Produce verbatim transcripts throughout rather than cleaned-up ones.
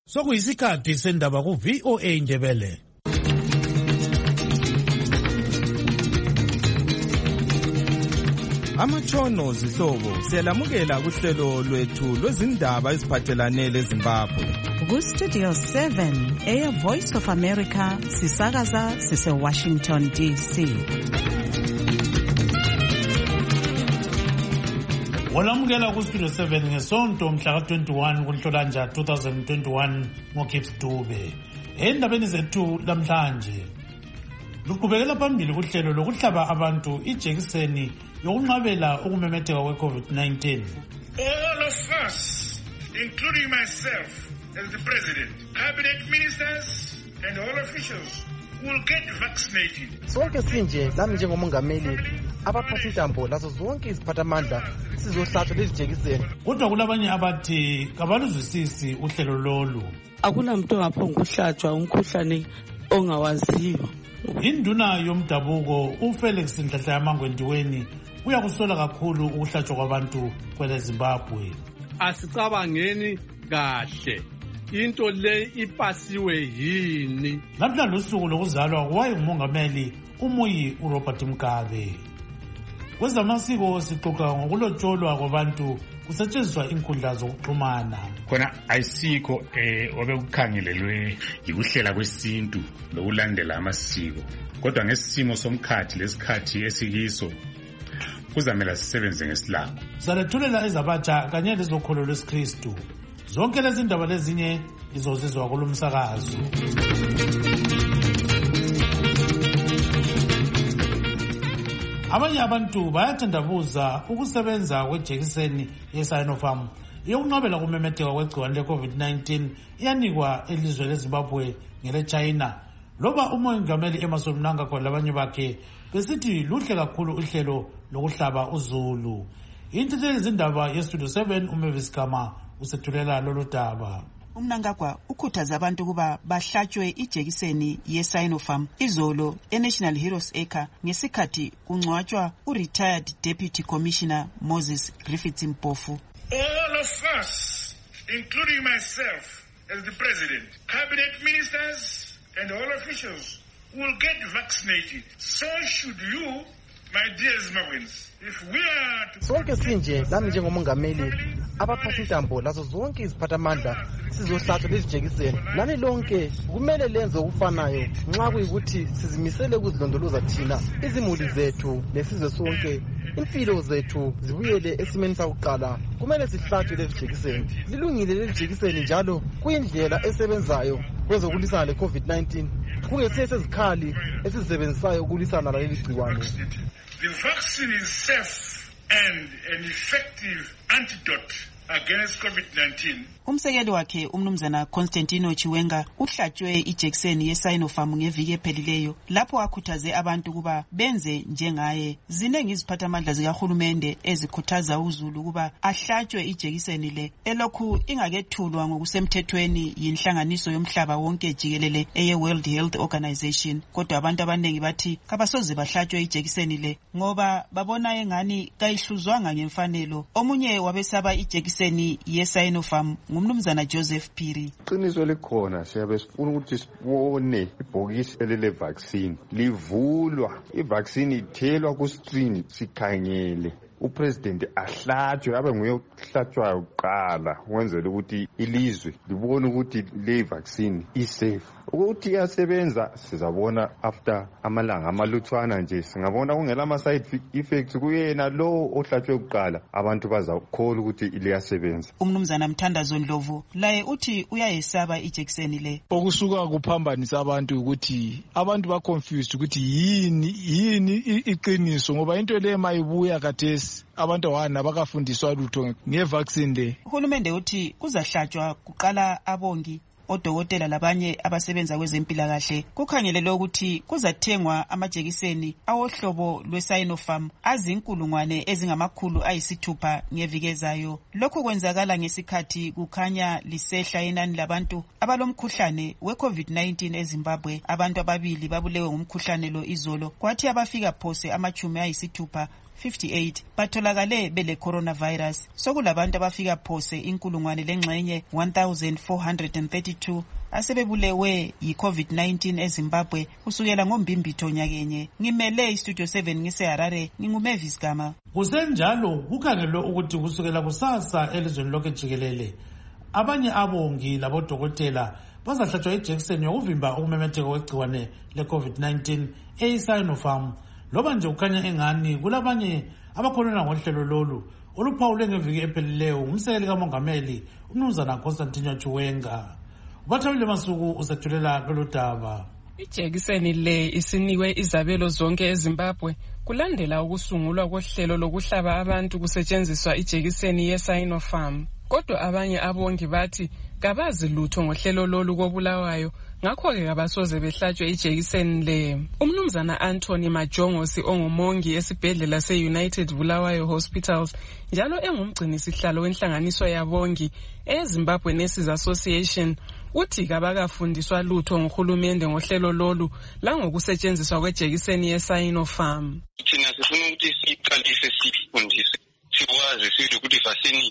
Sokuyisikhathi sendaba ku V O A Ndebele. Amatshono zihlobo siyalamukela kuhlelo lwethu lwezindaba eziphathelane leZimbabwe. Ku Studio seven, Air Voice of America, sisakaza sise Washington D C. Olamukela ku Studio seven ngesonto mhla ka twenty-one kuNhlolanja twenty twenty-one ngoKips Dube. Endabeni zethu lamhlanje luqhubekela phambili kuhlelo lokuhlaba abantu ijekiseni yokunqabela ukumemetheka kwe-COVID nineteen. All of us, including myself as the president, cabinet ministers and all officials will get vaccinated. Sonke sinje lami njengomongameli abaphathintambo lazo zonke iziphathamandla sizohlatshwa lezi jekiseni. Kodwa kulabanye abathi kabaluzwisisi uhlelo lolu. Akunamuntu ongaphonga ukuhlatshwa umkhuhlane ongawaziyo. Induna yomdabuko uFelix Nhlanhla Yamangwendiweni uyakusola kakhulu ukuhlatshwa kwabantu kwele Zimbabwe. Asicabangeni kahle into le ipasiwe yini. Namhla lusuku lokuzalwa wayengumongameli uMuyi uRobert Mugabe. Kwezamasiko sixoxa ngokulotsholwa kwabantu kusetshenziswa inkundla zokuxhumana. Khona ayisikho eh obekukhangelelwe yikuhlela kwesintu lokulandela amasiko. Kodwa ngesimo somkhathi lesikhathi esikiso kuzamela sisebenze ngesilapho. Salethulela ezabatsha kanye lezokholo lwesikristu. Zonke lezi ndaba lezinye izozizwa kulomsakazo. Abanye abantu bayathandabuza ukusebenza kwejekiseni ye-Sinopharm yokunqabela kumemetheka kwegciwane le-COVID nineteen iyanikwa elizwe leZimbabwe ngele China. Loba umongameli Emmerson Mnangagwa labanye bakhe besithi luhle kakhulu uhlelo lokuhlaba uZulu. Intethe izindaba yeStudio seven uMavis Gama usethulela lolu daba. Umnangagwa ukhuthaza abantu kuba bahlatshwe ijekiseni ye-Sinopharm izolo e-National Heroes Acre ngesikhathi kungcwatshwa u-retired Deputy Commissioner Moses Griffiths Mpofu. All of us, including myself as the president, cabinet ministers and all officials will get vaccinated. So should you, my dear Zimbabweans. If we are to... Sonke sinje lami njengomongameli abaphathintambo lazo zonke iziphathamandla sizohlatshwa lezi jekiseni. Nani lonke kumele lenze okufanayo nxa kuyikuthi sizimisele ukuzilondoloza thina izimuli zethu lesizwe sonke impilo zethu zibuyele esimeni sakuqala. Kumele sihlatshwe lezi jekiseni. Lilungile lezi jekiseni njalo kuyindlela esebenzayo kwezokulwisana le-COVID nineteen. Kungesiye sezikhali esizisebenzisayo ukulwisana laleli gciwane. The vaccine is safe and an effective antidote against COVID nineteen. Umsekeli wakhe umnumzana Constantino Chiwenga uhlatshwe ijekiseni ye-Sinopharm ngeviki ephelileyo lapho akhuthaze abantu kuba benze njengaye. Zinengi iziphathamandla zikahulumende ezikhuthaza uZulu kuba ahlatshwe ijekiseni le elokhu ingakethulwa ngokusemthethweni yinhlanganiso yomhlaba wonke jikelele eye World Health Organization. Kodwa abantu abanengi bathi kabasoze bahlatshwe ijekiseni le ngoba babona engani kayihluzwanga ngemfanelo. Omunye wabesaba ijekiseni ye-Sinopharm ngumnumzana Joseph Phiri. Iqiniso likhona siyabe sifuna ukuthi sibone ibhokisi elele vaccine livulwa, ivaccine ithelwa ku screen sikhangele upresident ahlatshwe abe nguye ohlatshwayo uqala wenzela ukuthi ilizwe libone ukuthi le vaccine isafe. Ukuthi iyasebenza sizabona after amalanga amaluthwana nje singabona kungela ama side effects kuyena lo ohlatshwe uqala abantu bazakholwa ukuthi iyasebenza. Umnumzana Mthandazo Ndlovu laye uthi uyayesaba ijekiseni le. Okusuka kuphambanisa abantu ukuthi abantu ba confused ukuthi yini yini iqiniso ngoba into le mayibuya kathesi abantu wana bakafundiswa lutho ngevaccine le. Uhulumende uthi kuzahlatshwa kuqala abongi odokotela labanye abasebenza kwezempilakahle. Kukhangelelwe ukuthi kuzathengwa amajekiseni awohlobo lwe-Sinopharm azinkulungwane ezingamakhulu ayisithupha ngeviki ezayo. Lokhu kwenzakala ngesikhathi kukhanya lisehla inani labantu abalomkhuhlane we-COVID nineteen eZimbabwe. Abantu ababili babulewe ngumkhuhlane lo izolo kwathi abafika phose amachumi ayisithupha fifty-eight batholakale bele coronavirus. Sokulabantu abafika phose inkulungwane lengxenye one thousand four hundred thirty-two asebebulewe yi-COVID nineteen eZimbabwe kusukela ngombimbitho nyakenye. Ngimele iStudio seven ngiseHarare, nginguMavis Gama. Kusenjalo kukhangelwe ukuthi kusukela kusasa elizweni lonke jikelele abanye abongi labodokotela bazahlatshwa ijekiseni yokuvimba ukumemetheka kwegciwane le-COVID nineteen eyi-Sinopharm. Loba nje kukhanya engani kulabanye abakhonona ngohlelo lolu oluphawulwe ngeviki ephelileyo ngumsekeli kamongameli uMnumzana Constantine Chiwenga. Ubathabile Masuku usethulela lolu daba. Ijekiseni le isinikwe izabelo zonke eZimbabwe kulandela ukusungulwa kohlelo lokuhlaba abantu kusetshenziswa ijekiseni ye-Sinopharm. Kodwa abanye abongi bathi kabazi lutho ngohlelo lolu kobulawayo, ngakho-ke kabasoze behlatshwe ijekiseni le. Umnumzana Anthony Majongosi ongumongi esibhedlela se-United Bulawayo Hospitals njalo engumgcinisihlalo wenhlanganiso yabongi eZimbabwe Nurses Association uthi kabakafundiswa lutho nguhulumende ngohlelo lolu langokusetshenziswa kwejekiseni ye-Sinopharm. Thina sifuna ukuthi siqalise sifundise sikwazi sile ukuthi vaccine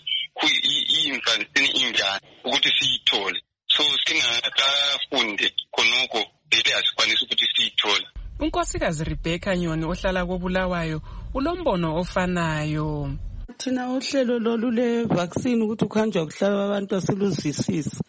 iyimvaccine injani ukuthi siyithole. So singakafunde khonoko bele asikwanisi ukuthi siyithole. Unkosikazi Rebecca Nyoni ohlala kobulawayo ulombono ofanayo. Thina uhlelo lolu le vaccine ukuthi ukhanjwa kuhlaba abantu asiluzwisisi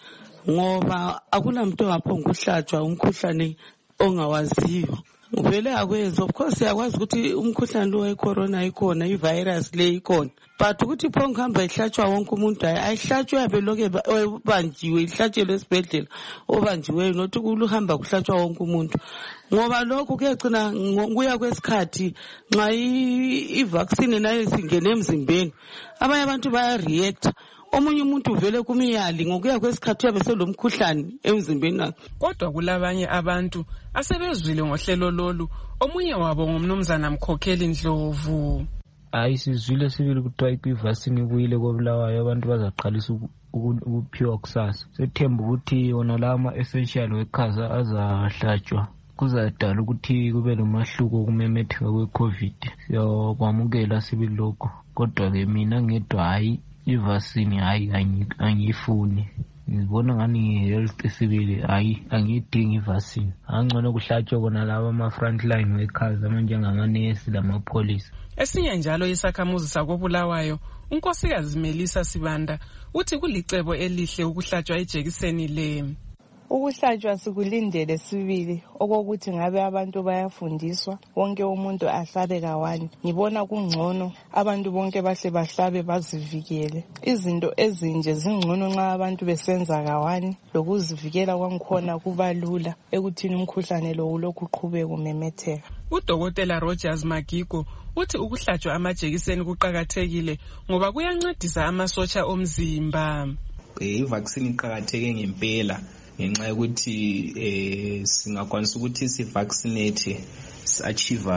ngoba akunamuntu ongaphonga ukuhlatshwa umkhuhlane ongawaziyo. Vele akwenza, of course yakwazi ukuthi umkhuhlane lo wecorona ikhona, ivirus le ikhona, but ukuthi phonga hamba ihlatshwa wonke umuntu ayihlatshwe yabe lokho banjiwe ihlatshelwe esibhedlela obanjiweyo nothi kuluhamba kuhlatshwa wonke umuntu. Ngoba lokho kuyagcina kuya kwesikhathi nxa i-vaccine nayo singene emzimbeni abanye abantu baya react, omunye umuntu uvele kumiyali ngokuya kwesikhathi yabe selomkhuhlane emzimbeni wakhe. Kodwa kulabanye abantu asebezwile ngohlelo lolu, omunye wabo ngumnumzana Mkhokheli Ndlovu. Hayi sizwile sibili kuthiwa i-vaccine ibuyile kobulawayo abantu bazaqalisa ukuphiwa kusasa. Sethemba ukuthi wona la ama-essential workers azahlatshwa kuzadala ukuthi kube nomahluko kumemetheka kwe-COVID. Siyakwamukela sibili lokho, kodwa-ke mina ngedwa hayi i-vaccine hayi angiyifuni. Ngibona ngani health sibili hayi angiyidingi i-vaccine. Angcono kuhlatshwe bona laba ama-frontline workers amanjengamanesi lamapolisi. Esinye njalo isakhamuzi sakobulawayo unkosikazi Melisa Sibanda uthi kulicebo elihle ukuhlatshwa ijekiseni le. Ukuhlatshwa sikulindele sibili okokuthi ngabe abantu bayafundiswa wonke umuntu ahlabe kawani. Ngibona kungcono abantu bonke bahle bahlabe bazivikele. Izinto ezinje zingcono nxa abantu besenza kawani, lokuzivikela kwangikhona kubalula ekuthini umkhuhlane lo ulokhu uqhubeka kumemetheka. Udokotela Rogers Magigo uthi ukuhlatshwa amajekiseni kuqakathekile ngoba kuyancedisa amasotsha omzimba. I-vaccine iqakatheke ngempela ngenxa yokuthi eh singakwanisa ukuthi si vaccinate achieve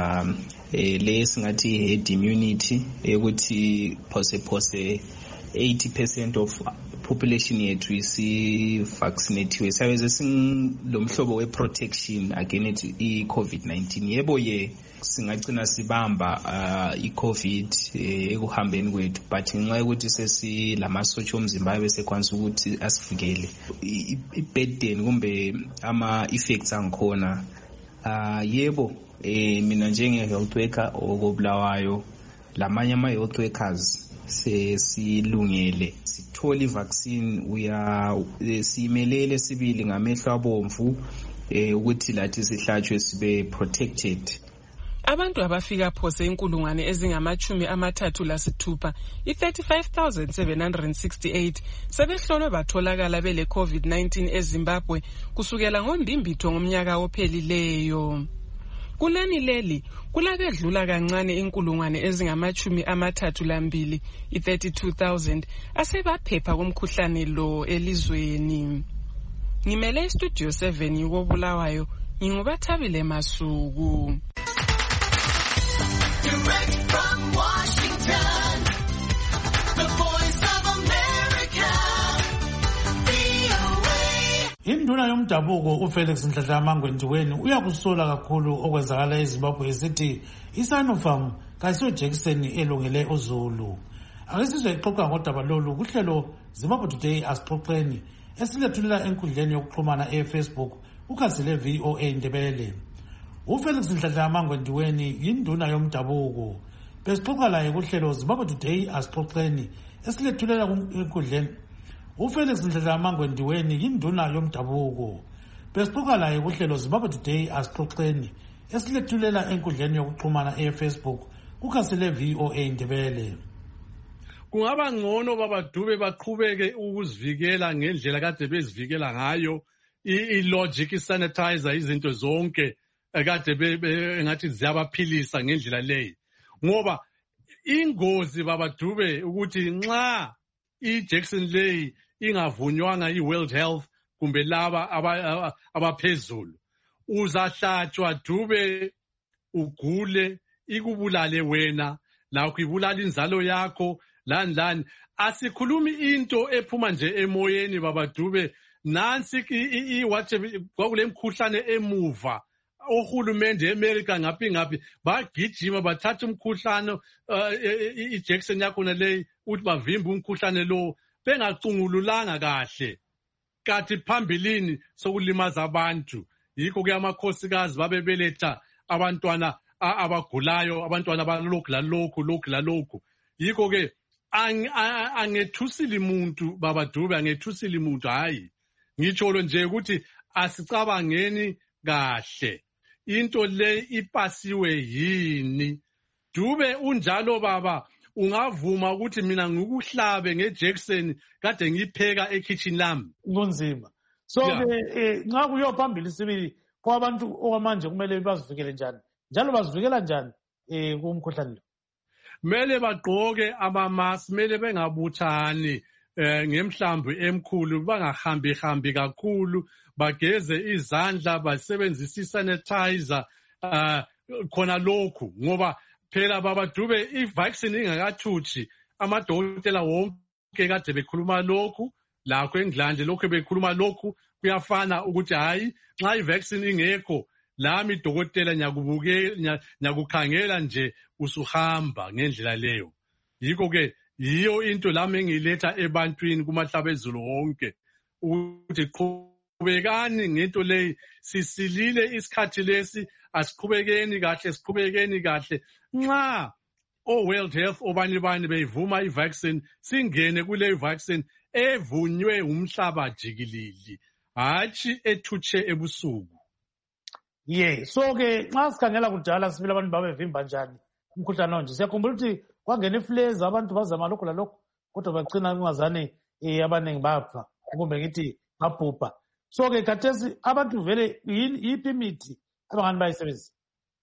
eh le singathi herd immunity ukuthi phose phose eighty percent of population yethu isi vaccinate. Sabe singilomhlobo we protection against i COVID nineteen. Yebo ye singagcina sibamba uh, i-COVID ekuhambeni kwethu, but ngenxa yokuthi sesi lamasotsha omzimba bese kwanisa ukuthi asivikele i-burden kumbe ama-effects angikhona. Uh, yebo eh mina njenge-health worker okobulawayo lamanye ama-health workers sesilungele sithole i-vaccine uya simelele sibili ngamehlo abomvu eh ukuthi lathi sihlatshwe sibe protected. Abantu abafika phose inkulungwane ezingamachumi amathathu lasithupha i-thirty-five thousand seven hundred sixty-eight sebehlolwe batholakala bele COVID nineteen eZimbabwe kusukela ngombimbitho ngomnyaka ophelileyo. Kulani leli kulakedlula kancane inkulungwane ezingamachumi amathathu lambili i-thirty-two thousand asebaphepha kumkhuhlane lo elizweni. Ngimele iStudio seven yokobulawayo ngingubathabile Masuku. Direct from Washington, the voice of America, V O A. Induna yomdabuko uFelix Nhlanhla Mangwendiweni uyakusola kakhulu okwenzakala eZimbabwe esithi iSinopharm kayisiyo Jackson elungele uZulu. Akesizwe ixoxa ngodaba lolu kuhlelo Zimbabwe Today asixoxeni esilethulela enkundleni yokuxhumana eFacebook ukhansile V O A Ndebele. uFelix Nhlanhla Mangwendiweni yinduna yomdabuko. Besixoxa laye kuhlelo Zimbabwe Today asixoxeni esilethulela enkundleni. uFelix Nhlanhla Mangwendiweni yinduna yomdabuko. Besixoxa laye kuhlelo Zimbabwe Today asixoxeni esilethulela enkundleni yokuxhumana eFacebook ukhansile V O A Ndebele. Kungaba ngcono babadube baqhubeke ukuzivikela ngendlela kade bezivikela ngayo i-logic sanitizer izinto zonke kade engathi ziyabaphilisa ngendlela leyo ngoba ingozi babadube ukuthi nxa i-Jackson leyi ingavunywanga i-World Health kumbe laba abaphezulu uzahlatshwa dube ugule ikubulale wena lakho ibulala inzalo yakho lani lani. Asikhulumi into ephuma nje emoyeni babadube nansi iwathe kwakule mkhuhlane emuva ohulumende eAmerica ngaphi ngaphi bagijima bathatha umkhuhlane iJackson yakho leyi uthi bavimba umkhuhlane lo bengacungululanga kahle kathi phambilini sokulimaza abantu. Yikho ke amakhosikazi babebeletha abantwana abagulayo abantwana balokhu lalokhu lokhu lalokhu. Yikho ke angethusile umuntu babadube angethusile umuntu hayi ngitsholo nje ukuthi asicabangeni kahle into le ipasiwe yini. Dube unjalo baba ungavuma ukuthi mina ngikuhlabe ngeJackson kade ngipheka ekitchen lami kunzima. So ke nxa kuyo phambili sibili kwabantu okwamanje kumele bazivikele njani njalo bazivikela njani eh kumkhuhlane lo? Mele bagqoke ama-mask, mele bengabuthani eh ngemhlambi emkhulu bangahambi hambi kakhulu bageze izandla basebenzisa isanitizer uh, khona lokhu ngoba phela babadube i-vaccine ingakathuthi amadokotela wonke kade bekhuluma lokhu lakho eNgilandi lokho bekhuluma lokhu kuyafana ukuthi hayi nxa i-vaccine ingekho lami dokotela nyakubuke nyakukhangela nje usuhamba ngendlela leyo. Yikho ke yiyo into lami engiletha ebantwini kumahlabezulu wonke ukuthi qhubekani ngento leyi sisilile isikhathi lesi asiqhubekeni kahle siqhubekeni kahle nxa o World Health obani bani beyivuma i-vaccine singene kule vaccine evunywe umhlaba jikelele hatshi ethutshe ebusuku. Yeah, so ke nxa sikhangela kudala sibili abantu babevimba njani umkhuhlane onje siyakhumbula ukuthi kwangena ifleza abantu bazama lokho lalokho kodwa bagcina kungazane eh abaningi bafa kumbe ngithi babhubha. So ke khathesi abantu vele yiphi imithi abangani bayisebenzisa?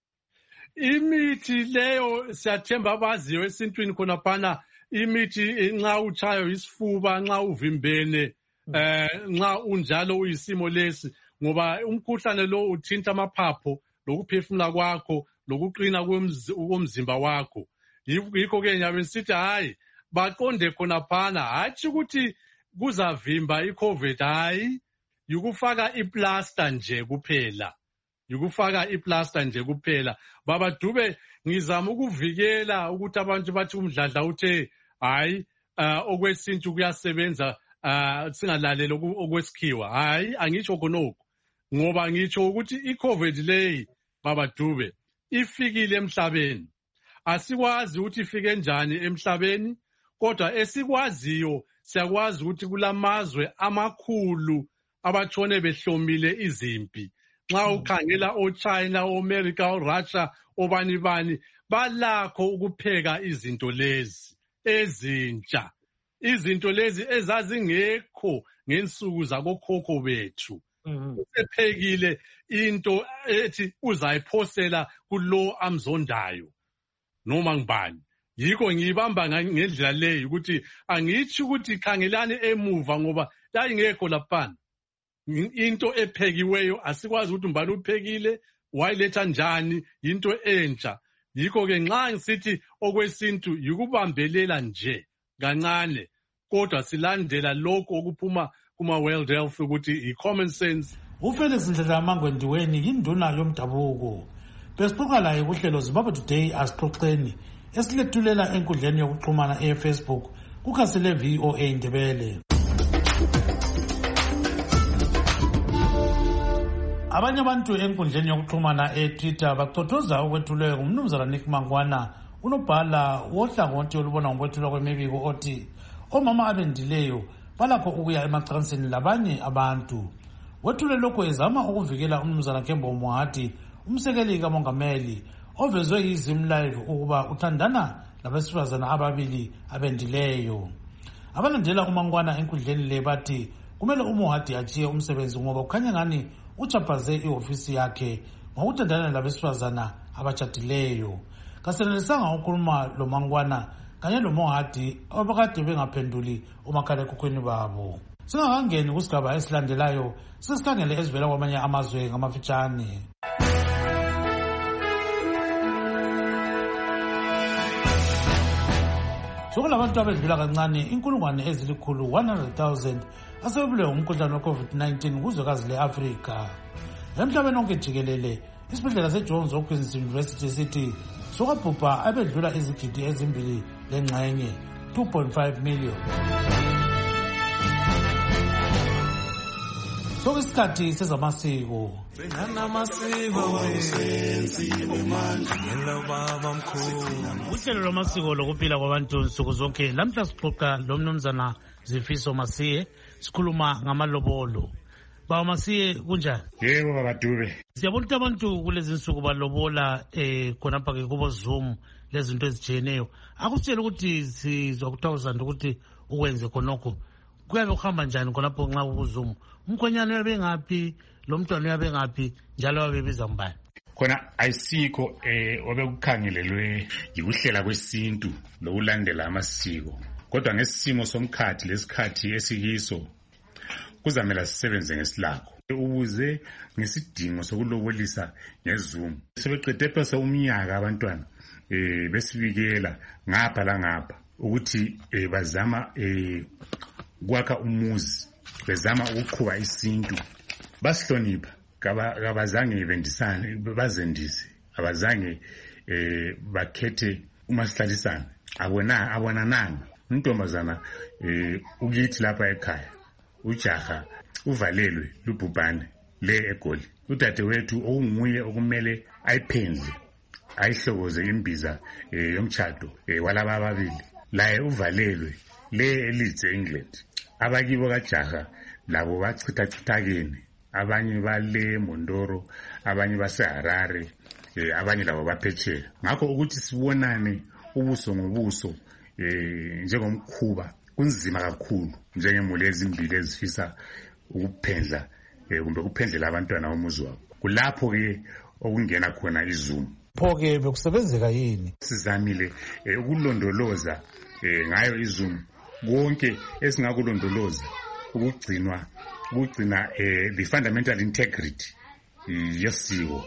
Imithi leyo siyathemba abaziyo esintwini khona phana imithi nxa uchayo isifuba nxa uvimbene eh nxa unjalo uyisimo lesi ngoba umkhuhlane lo uthinta amaphapho lokuphefumula kwakho lokuqina komzimba wakho. Yikho ke nyabe sithi hayi baqonde khona phana hathi ukuthi kuzavimba iCovid hayi yikufaka iplaster nje kuphela yikufaka iplaster nje kuphela. Babadube ngizama ukuvikela ukuthi abantu bathi umdladla uthe hayi okwesintu kuyasebenza singalaleli okwesikhiwa hayi angitsho khonokho ngoba ngitsho ukuthi iCovid leyi babadube ifikile emhlabeni. Asikwazi ukuthi ifike njani emhlabeni kodwa esikwaziyo siyakwazi ukuthi kulamazwe amakhulu abatshone behlomile izimpi. Nxa ukhangela oChina, oAmerica, oRussia, obani bani balakho ukupheka izinto lezi ezintsha. Izinto lezi ezazingekho ngensuku zabokhokho bethu. Usephekile into ethi uzayiphosela kulo amzondayo noma ngibani. Yikho ngiyibamba ngendlela leyo ukuthi angithi ukuthi khangelani emuva ngoba yayingekho lapha. Into ephekiweyo asikwazi ukuthi umbani uphekile wayiletha njani into entsha. Yikho ke nxa ngisithi okwesintu yikubambelela nje kancane kodwa silandela lokho okuphuma kuma World Health ukuthi i common sense. uFelix Nhlanhla Mangwendiweni yinduna yomdabuko. besixoxa laye kuhlelo Zimbabwe Today asixoxeni esilethulela enkundleni yokuxhumana eFacebook kukhasele V O A Ndebele. Abanye abantu enkundleni yokuxhumana eTwitter baqothoza ukwethulwe ngumnumzana Nick Mangwana unobhala wohlangothi olubona ngokwethulwa kwemibiko othi omama abendileyo balakho ukuya emacansini labanye abantu. Wethule lokho ezama ukuvikela umnumzana Kembo Mohati umsekeli kamongameli ovezwe yiZim Live ukuba uthandana labesifazana ababili abendileyo. Abalandela uMangwana enkundleni le bathi kumele uMohati achiye umsebenzi ngoba kukhanya ngani uchapaze iofisi yakhe ngokuthandana labesifazana abatshadileyo. Kasenelisanga ukhuluma lo Mangwana kanye lo Mohati abakade bengaphenduli umakhalekhukhwini babo. Singakangeni kusigaba esilandelayo sesikhangele esivela kwamanye amazwe ngamafitshane. Sokulabantu abedlula kancane inkulungwane ezilikhulu one hundred thousand asebebulewe ngumkhuhlane we-COVID nineteen kuzwekazi le-Afrika. Emhlabeni onke jikelele isibhedlela seJohns Hopkins University sithi sokwabhubha abedlula izigidi ezimbili lengxenye two point five million. Sokusikhathi sezamasiko. Uhlelo lwamasiko lokuphila kwabantu nsuku zonke lamhla sixoxa lomnumzana Zifiso Masiye sikhuluma ngamalobolo. Baba Masiye kunjani? Yebo baba Dube. Siyabona ukuthi abantu kulezi nsuku balobola eh khonapha ke kubo Zoom lezinto ezijiyeneyo. Akusitshela ukuthi sizwa kuthawuzana ukuthi ukwenze khonokho. Kuyabe kuhamba njani khonapho nxa ubuZoom? Umkhonyane uyabe ngaphi lo mntwana uyabe ngaphi njalo wabebiza mbani? Khona ayisikho eh obekukhangelelwe yikuhlela kwesintu lokulandela amasiko. Kodwa ngesimo somkhathi lesikhathi esikiso kuzamela sisebenze ngesilakho ukuze ngesidingo sokulobolisa ngeZoom. Sebeqede phose umnyaka abantwana eh besibikela ngapha la ngapha ukuthi eh bazama eh kwakha umuzi bezama ukuqhuba isintu basihlonipha kabazange bendisane bazendise abazange eh bakhethe umasihlisana abona abonananga untombazana eh ukithi lapha ekhaya ujaha uvalelwe lubhubhane le eGoli udade wethu okunguye okumele ayiphendle ayihlokoze imbiza eh yomchado eh walaba ababili laye uvalelwe le eLeeds eEngland. Abakibo kajaha labo bachitha chithakeni abanye bale Mondoro abanye baseHarare eh abanye labo baphetsheya. Ngakho ukuthi sibonane ubuso ngobuso eh njengomkhuba kunzima kakhulu njengemuli ezimbili ezifisa ukuphendla eh kumbe ukuphendlela abantwana bomuzi wabo. Kulapho ke okungena khona iZoom. Pho ke bekusebenzeka yini? Sizamile eh, ukulondoloza eh ngayo iZoom konke esingakulondoloza ukugcinwa ukugcina eh the fundamental integrity yesiko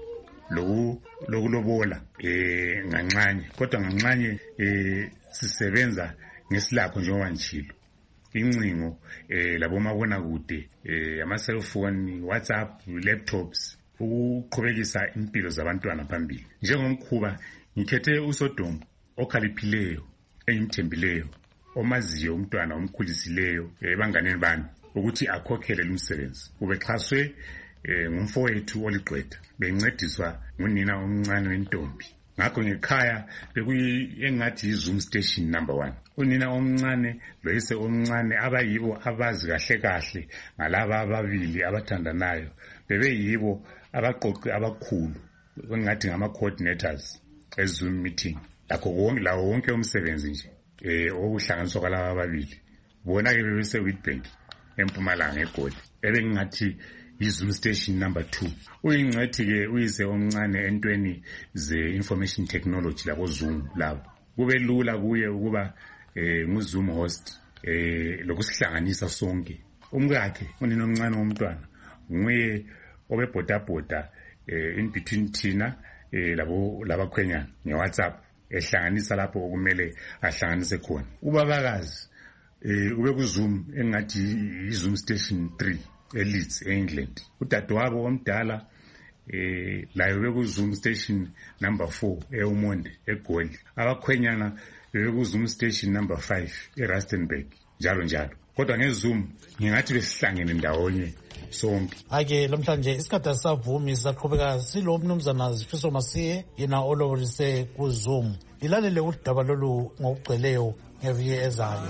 lo lokulobola eh nganxanye kodwa nganxanye eh sisebenza ngesilapho njengoba njilo incingo eh labomabona kude eh ama cellphone WhatsApp laptops ukuqhubekisa impilo zabantwana phambili. Njengomkhuba ngikhethe uSodom okhaliphileyo engimthembileyo omaziyo umntwana omkhulisileyo ebanganeni bami ukuthi akhokhele lumsebenzi. Ubexhaswe ngumfowethu oliqwetha bencediswa ngunina omncane wentombi. Ngakho ngekhaya bekuyengathi iZoom station number one. Unina omncane loyise omncane abayibo abazi kahle kahle ngalaba ababili abathandanayo bebeyibo abaqoqi abakhulu engathi ngama coordinators eZoom meeting. Lakho konke lawo wonke umsebenzi nje eh okuhlanganiswa kwalaba ababili bona ke bebese Witbank eMpumalanga eGoli ebengathi iZoom station number two. Uyingcethi ke uyise omncane entweni ze information technology labo Zoom labo kube lula kuye ukuba eh nguZoom host eh lokusihlanganisa sonke. Umkakhe unina omncane womntwana nguye obebhodabhoda eh in between thina eh labo labakhwenyana ngeWhatsApp ehlanganisa lapho okumele ahlanganise khona. Ubabakazi eh ube kuZoom engathi iZoom station three eLeeds eEngland. Udadewabo omdala eh layo bekuzoom station number four eUmonde eGoli, abakhwenyana bekuzoom station number five eRustenburg, njalo njalo. Kodwa ngezoom ngingathi besihlangene ndawonye sonke. Ake lamhlanje isikhathi asavumi saqhubeka silo mnumzana Zifiso Masiye yena olobolise ku Zoom. Ilalele udaba lolu ngokugcweleyo ngeviki ezayo.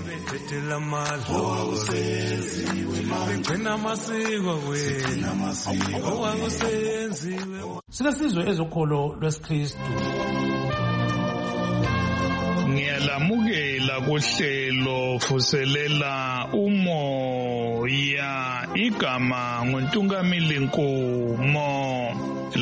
Silesizwe ezokholo lwesiKristu. Ngiyalamukela kuhlelo vuselela umoya, igama nguNtungamili Nkomo.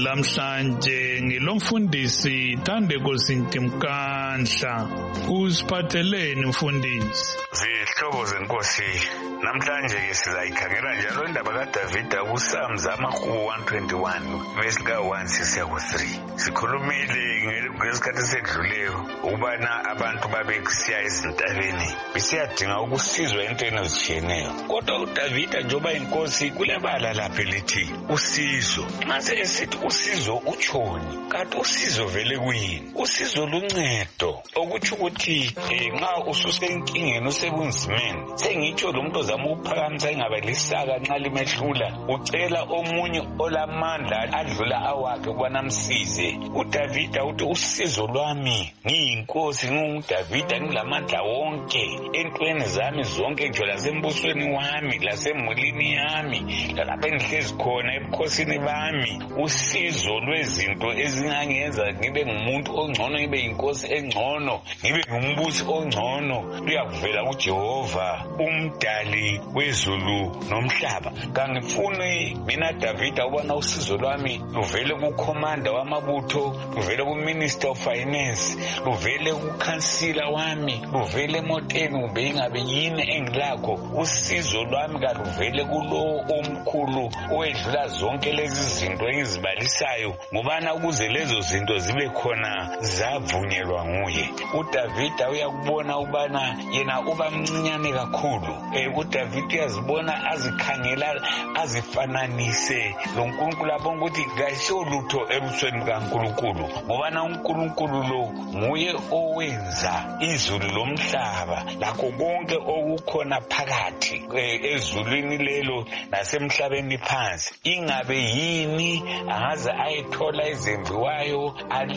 Lamhlanje ngilomfundisi Thandeko Sintimkandla. Usiphatheleni mfundisi? Zihlobo zenkosi, namhlanje ke sizayikhangela njalo indaba kaDavida kuPsalms one twenty-one verse ka one siya ku three. Sikhulumile ngesikhathi sekudluleyo ukubana abantu babekusiya ezintabeni besiyadinga ukusizwa entweni ezitshiyeneyo. Kodwa uDavida njengoba inkosi kulebala lapha lithi usizo. Mase esithi usizo utshoni, kanti usizo vele kuyini? Usizo luncedo, okuthi ukuthi nxa ususenkingeni usebunzimeni, sengitsho lo muntu ozama ukuphakamisa ingaba lisaka nxa limehlula, ucela omunye olamandla adlula awakhe ukubana msize. uDavida uthi usizo lwami ngiyinkosi, nginguDavida ngilamandla wonke entweni zami zonke, nje lasembusweni wami lasemulini yami lalapha engihlezi khona ebukhosini bami. Usizo lwezinto ezingangenza ngibe ngumuntu ongcono, ngibe yinkosi engcono, ngibe ngumbusi ongcono luyakuvela kuJehova umdali wezulu nomhlaba. Kangifuni mina Davida ubona usizo lwami luvele kukhomanda wamabutho, luvele kuminister of finance, luvele kukhansila wami, luvele emoteni kube ingabe yini engilakho. Usizo lwami kaluvele kulo omkhulu owedlula zonke lezi zinto engizibalisayo, ngobana ukuze lezo zinto zibe khona zavunyelwa nguye. uDavida uyakubona ubana yena uba mncinyane kakhulu. Eh uDavida uyazibona azikhangela azifananise lo nkulunkulu, abona ukuthi kayisho lutho ebusweni kaNkulunkulu, ngobana uNkulunkulu lo nguye owenza izulu lomhlaba lakho konke okukhona phakathi ezulwini lelo nasemhlabeni phansi. Ingabe yini angaze ayethola ezembiwayo,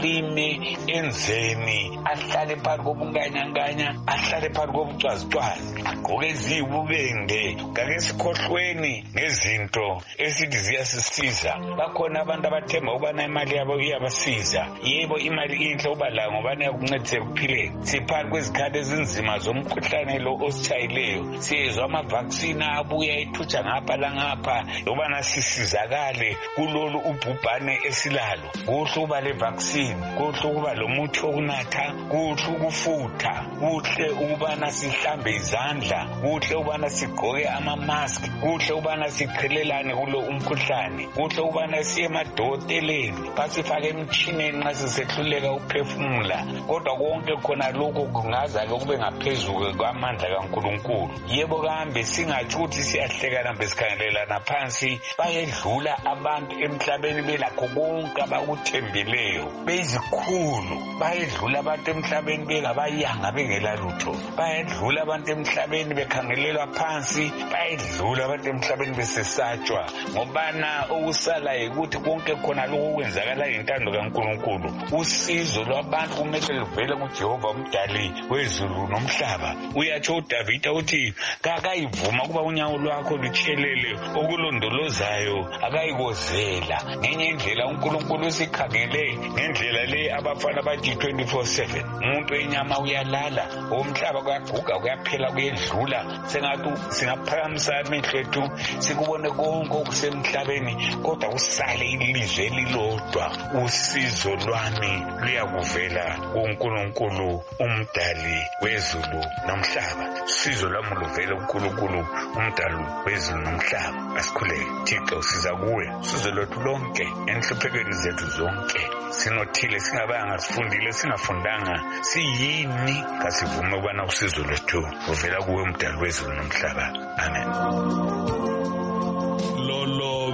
alime enzeni, ahlale phakathi kobunganyanganya, ahlale phakathi kobucwazicwazi, agqoke eziyibubende. Ngake sikhohlweni ngezinto esithi ziyasisiza. Bakhona abantu abathemba ukubana imali yabo iyabasiza. Yebo, imali inhle uba layo ngobana yakuncedisa ekuphileni. Siphakathi kwezikhathi ezinzima zomkhuhlane lo ositshayileyo, siyezwa ama-vaccine abuya ethutsha ngapha langapha ukubana sisizakale kulolu ubhubhane esilalo. Kuhle uba le vaccine, kuhle ukuba lo muthi wokunatha, kuhle ukufutha, kuhle ukubana sihlambe izandla, kuhle ukubana sigqoke ama-mask, kuhle ukubana siqhelelane kulo umkhuhlane, kuhle ukubana siye emadokoteleni basifake emtshineni nxa sisehluleka ukuphefumula. Kodwa konke khona lokho kungaza-ke kube ngaphezulu kwamandla kaNkulunkulu. Yebo kambe singathi ukuthi siyahlekana besikhangelelana phansi, bayedlula abantu emhlabeni belakho konke abakuthembileyo, beyizikhulu. Bayedlula abantu emhlabeni bengabayanga bengela lutho, bayedlula abantu emhlabeni bekhangelelwa phansi, bayedlula abantu emhlabeni besesatshwa, ngobana okusala yikuthi konke khona lokho okwenzakala yintando kaNkulunkulu. Usizo lwabantu kumele luvele kuJehova umdali wezulu nomhlaba. Uyatsho uDavida uthi kakayivuma kuba unyawo lwakho lutshelele okulondolozayo akayikozela. Ngenye indlela uNkulunkulu usikhangele ngendlela le abafana bathi twenty-four seven. Umuntu enyama uyalala, umhlaba kuyaguga kuyaphela kuyedlula. Sengathi singaphakamisa amehlo ethu sikubone konke okusemhlabeni, kodwa kusale ilizwe elilodwa. Usizo lwami luyakuvela kuNkulunkulu umdali wezulu nomhlaba. Usizo lwami luvela kuNkulunkulu umdali wezulu nomhlaba. Asikhuleke Thixo, siza kuwe usizo lwethu lonke enhluphekweni zethu zonke. Sinothile singabayanga, sifundile singafundanga, siyini kasivume ukubana usizo lwethu luvela kuwe umdali wezulu nomhlaba. Amen. Lolo bekulo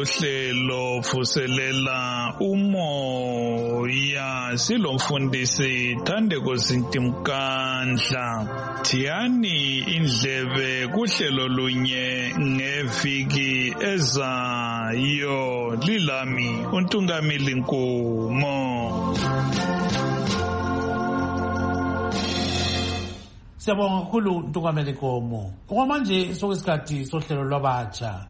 kulolu hlelo vuselela umoya silomfundisi Thandeko Sintimkandla. Thiyani indlebe kuhlelo lunye ngeviki ezayo. Lilami uNtungamili Nkomo. Siyabonga kakhulu Ntungameli Nkomo. Okwamanje sokusikhathi sohlelo lwabatsha.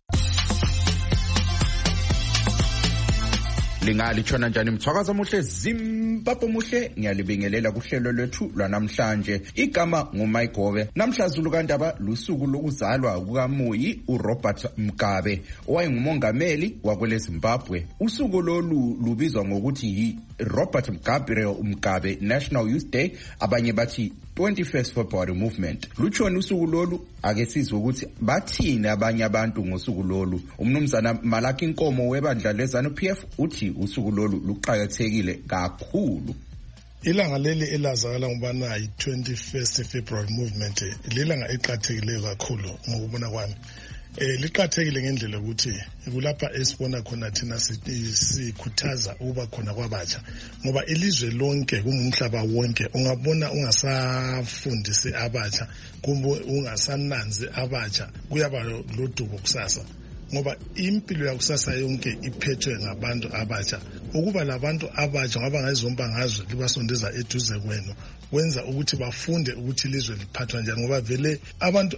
Lingalitshona njani mthwakaza muhle Zimbabwe muhle ngiyalibingelela kuhlelo lwethu lwanamhlanje. Igama nguMayigobe. Namhlazulu kandaba lusuku lokuzalwa kukaMoyi uRobert Mugabe owayengumongameli wakwele Zimbabwe. Usuku lolu lubizwa ngokuthi yi Robert Mugabe Mugabe National Youth Day, abanye bathi twenty-first February Movement. Luchona usuku lolu ake sizwe ukuthi bathini abanye abantu ngosuku lolu. Umnumzana Malaki Nkomo webandla leZANU-P F uthi usuku lolu luqhakathekile kakhulu. Ilanga leli elazakala ngubana yi twenty-first February Movement lilanga eqhathekile kakhulu ngokubona kwami. Eh liqhathekile ngendlela ukuthi kulapha esibona khona thina sikhuthaza ukuba khona kwabatsha ngoba ilizwe lonke kumhlaba wonke ungabona ungasafundisi abatsha kumbe ungasananzi abatsha kuyaba lodubo kusasa ngoba impilo yakusasa yonke iphethwe ngabantu abatsha. Ukuba labantu abatsha ngaba ngayizomba ngazo libasondeza eduze kwenu wenza ukuthi bafunde ukuthi ilizwe liphathwa njani ngoba vele abantu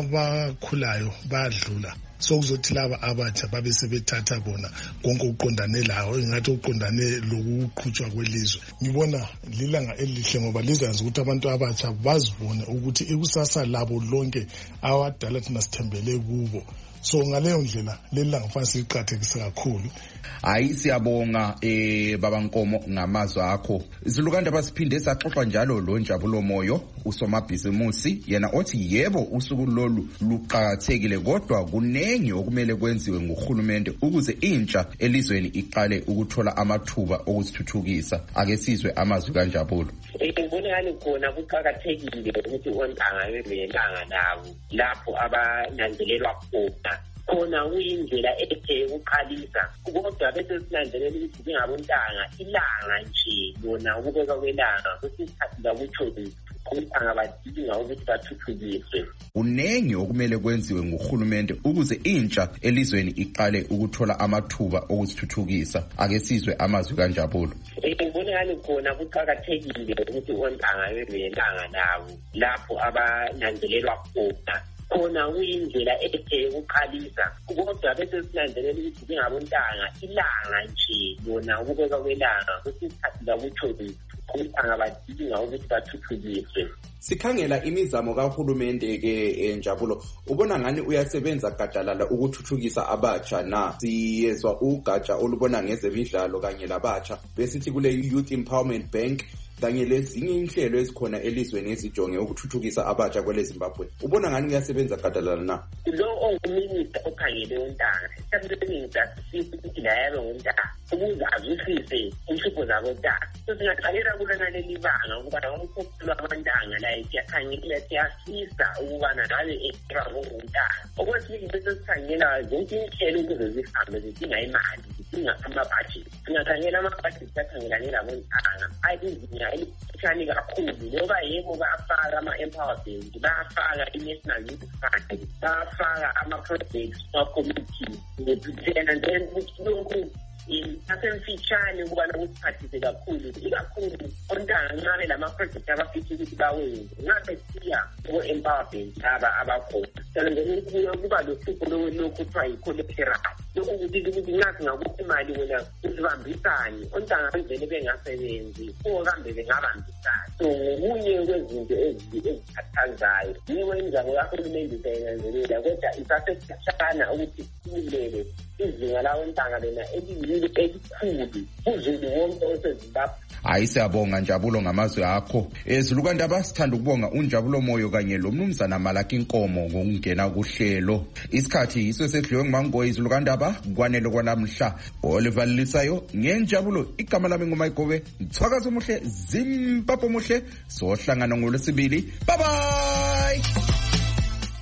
abakhulayo badlula. So kuzothi laba abatsha babe sebethatha bona konke uqondane lawo engathi uqondane lokuqhutshwa kwelizwe. Ngibona lilanga elihle ngoba lizayenza ukuthi abantu abatsha bazibone ukuthi ikusasa labo lonke awadala thina sithembele kubo. So ngaleyo ndlela lelanga fanele siqhathekise kakhulu. Hayi siyabonga eh baba Nkomo ngamazwi akho. Izilukanda basiphinde saxoxa njalo lo Njabulo Moyo usomabhizimusi yena othi yebo usuku lolu luqhakathekile kodwa kunengi okumele kwenziwe nguhulumende ukuze intsha elizweni iqale ukuthola amathuba okuzithuthukisa. Ake sizwe amazwi kaNjabulo. Ngibonakala khona kuqhakathekile ukuthi ontanga belanga nabo lapho abananzelelwa khona khona kuyindlela ethe ukuqalisa kodwa bese sinanzelela ukuthi singabontanga ilanga nje yona ukubeka kwelanga kusikhathi lakutholi ontanga badinga ukuthi bathuthukiswe. Kunengi okumele kwenziwe nguhulumende ukuze intsha elizweni iqale ukuthola amathuba okuzithuthukisa. Ake sizwe amazwi kaNjabulo. Ngibonakala khona kuqhakathekile ukuthi ontanga belanga nabo lapho abananzelelwa khona khona kuyindlela ethe ukuqalisa kodwa bese sinanzelela ukuthi singabontanga ilanga nje yona ukubeka kwelanga kusikhathi lakutholi ontanga badinga ukuthi bathuthukiswe. Sikhangela imizamo kahulumende ke Njabulo ubona ngani uyasebenza gadalala ukuthuthukisa abatsha na? Siyezwa ugatsha olubona ngezemidlalo kanye labatsha besithi kule Youth Empowerment Bank kanye lezinye inhlelo ezikhona elizweni ezijonge ukuthuthukisa abatsha kwele Zimbabwe. Ubona ngani uyasebenza gadalala na? Lo onguminister okhangele ontanga siyaminister sithi la yabe ontanga ukuze azwisise inhlupho zabo ontanga. Singaqalela kulona leli banga ukuba umkhokelo wabantanga la siyakhangela siyasisa ukuba nabe extra ngontanga. Okwesibili bese sikhangela zonke inhlelo ukuze zihambe zidinga imali zidinga ama-budget. Singakhangela ama-budget siyakhangela nabontanga ayizinga elikhani kakhulu ngoba yebo bafaka ama-empowerment bafaka i-national youth fund bafaka ama-projects ama-committee ngephithena then lokhu asemfitshane ukuba nokusiphathise kakhulu ikakhulu ontanga ncabe lama-project abafisa ukuthi bawenze ngabe siya ko-empowerment aba abakhona salengeni kuba lohlupho lokhu kuthiwa yi-collateral lokhu kuthi ukuthi ngathi ngakuthi imali wena uzibambisane ontanga vele bengasebenzi kuwo kambe bengabambisani. So ngokunye kwezinto ezikhathazayo yiwo imizamo kahulumende sayenanzelela kodwa isasesishana ukuthi silele izinga lawo ontanga lena eliyilo elikhulu kuzulu wonke osezimbabwe. Hayi siyabonga Njabulo ngamazwi akho. Ezilukandaba sithanda ukubonga uNjabulo Moyo kanye lo mnumzana Malaki Nkomo ngokungena kuhlelo. Isikhathi yiso sedliwe nguMango izilukandaba kwanele kwanamhla. Oliver Lisayo ngenjabulo igama lami nguMayigobe. Mthwakazi omuhle Zimbabwe muhle sohlangana ngolwesibili. Bye bye.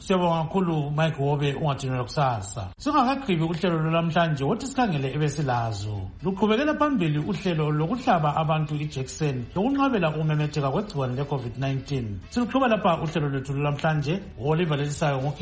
Siyabonga kakhulu Mike Wobe ungathinela kusasa. Singakagqibi uhlelo lwamhlanje wothi sikhangele ebesilazo. Luqhubekela phambili uhlelo lokuhlaba abantu ijekiseni lokunqabela ukumemetheka kwegciwane le COVID nineteen. Siluqhuba lapha uhlelo lwethu lwamhlanje. Oliver Lelisayo